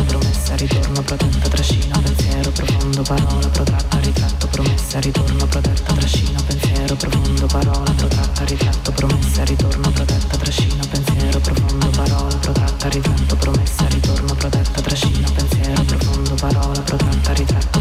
ritratto, promessa, ritorno, protetta, trascino, pensiero profondo, parola, protratta, ritratto, promessa, ritorno, protetta, trascino, pensiero profondo, parola, protratta, ritratto, promessa, ritorno, protetta, trascino, pensiero profondo, parola, protratta, ritratto, promessa, ritorno, protetta, trascino, pensiero profondo, parola, protratta, ritratto.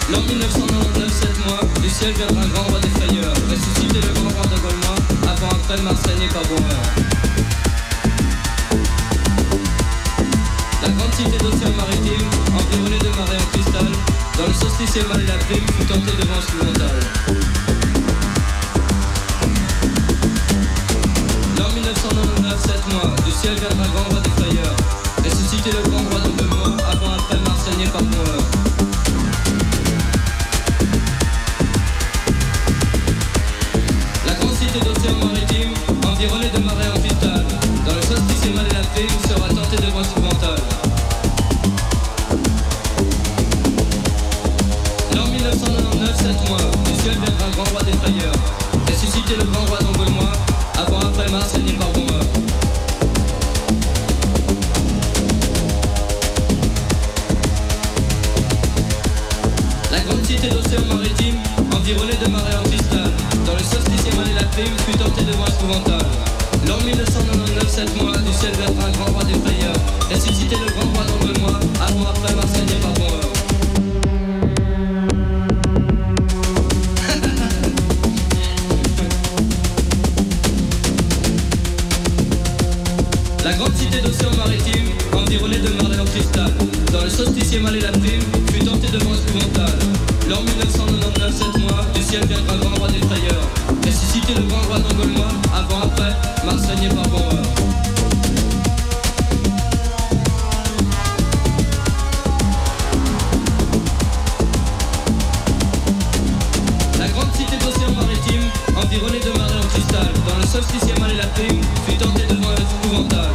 L'an 1999, 7 mois, du ciel viendra un grand roi des frayeurs, ressusciter le grand roi de Gaulois, avant après Marseille n'est pas bonheur. La grande cité d'océan maritime, environnée de marées en cristal, dans le solstice mal et la prime, fut tentée de vent monumental. L'an 1999, 7 mois, du ciel viendra un grand roi des frayeurs, ressusciter le grand roi d'Anglemois, avant après Marseille n'est pas bonheur. D'océan maritime, environné de marées en cristal, dans le solstice mal et la prime sera tenté de vent épouvantables. L'an 1999, 7 mois, du ciel viendra un grand roi des frayeurs, ressusciter le grand roi d'Anglemois, avant après Mars régné par bonheur. La grande cité d'océan maritime, environnée de marées en cristal, dans le solstice mal et la prime fut tentée de vent épouvantables. L'an 1999, 7 mois, du ciel viendra un grand roi des frayeurs, ressusciter le grand roi d'Anglemois, avant après Mars régné par bonheur. La grande cité d'océan maritime, environnée de marées en cristal, dans le solstice mal et la prime fut tentée de vent épouvantables. L'an 1999, 7 mois, du ciel viendra un grand roi des frayeurs, ressusciter le grand roi d'Anglemois, avant après Mars régné par bonheur. La grande cité d'océan maritime, environnée de marées en cristal, dans le solstice mal et la prime fut tentée de vent épouvantables.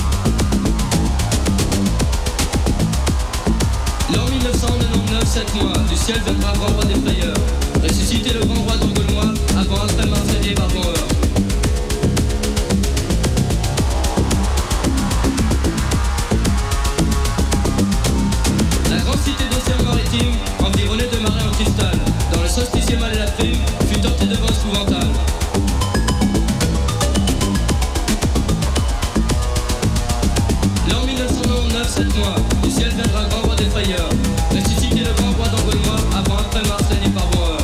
L'an 1999, 7 mois, du ciel viendra un grand roi des frayeurs, ressusciter le grand roi d'Anglemois, avant après Mars régné par bonheur. La grande cité d'océan maritime, environnée de marées en cristal, dans le solstice mal et la prime, fut tentée de vent épouvantables. L'an 1999, 7 mois, du ciel viendra un grand roi des frayeurs, ressusciter le grand roi d'Anglemois, avant après Mars régné par bonheur.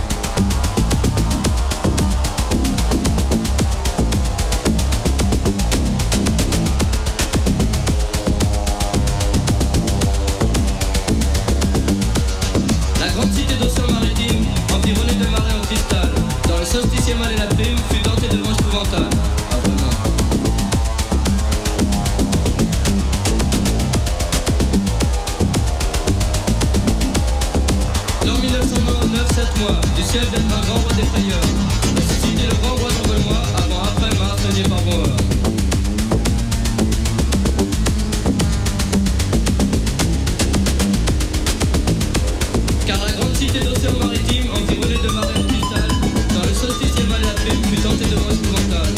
La grande cité d'océan maritime, environnée de marées en cristal, dans le solstice mal et la prime, fut tentée de vent épouvantables. Ah vraiment. L'an 1999, 7 mois, du ciel viendra un grand roi des frayeurs, ressusciter le grand roi d'Anglemois, avant après Mars régné par bonheur. Car la grande cité d'océan maritime, environnée de marées en cristal, dans le solstice mal et la prime, fut tentée de vent épouvantables.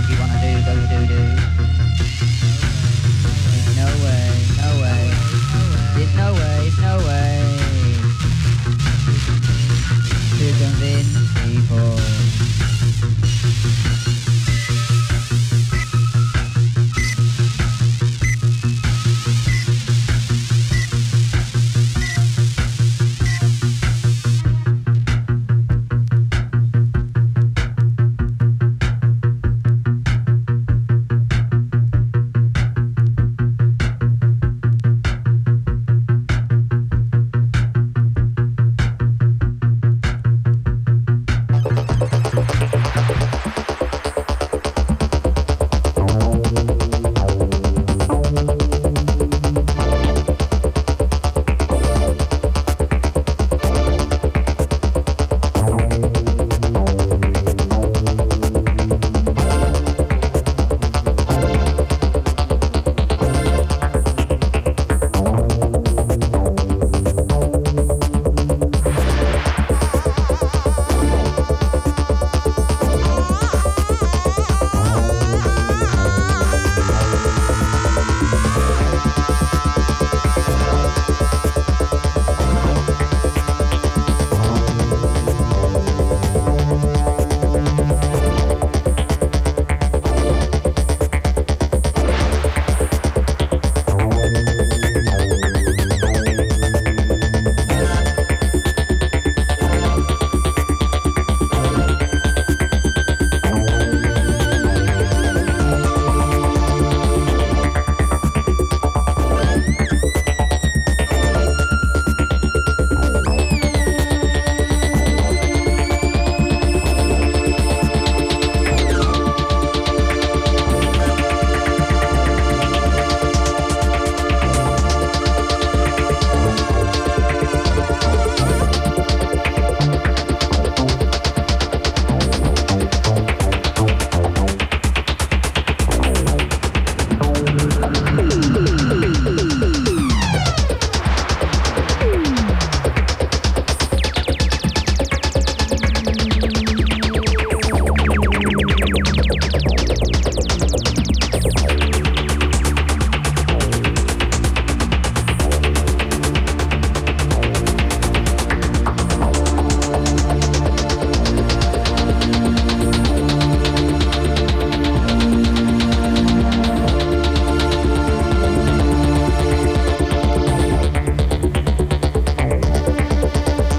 you wanna do, go do do.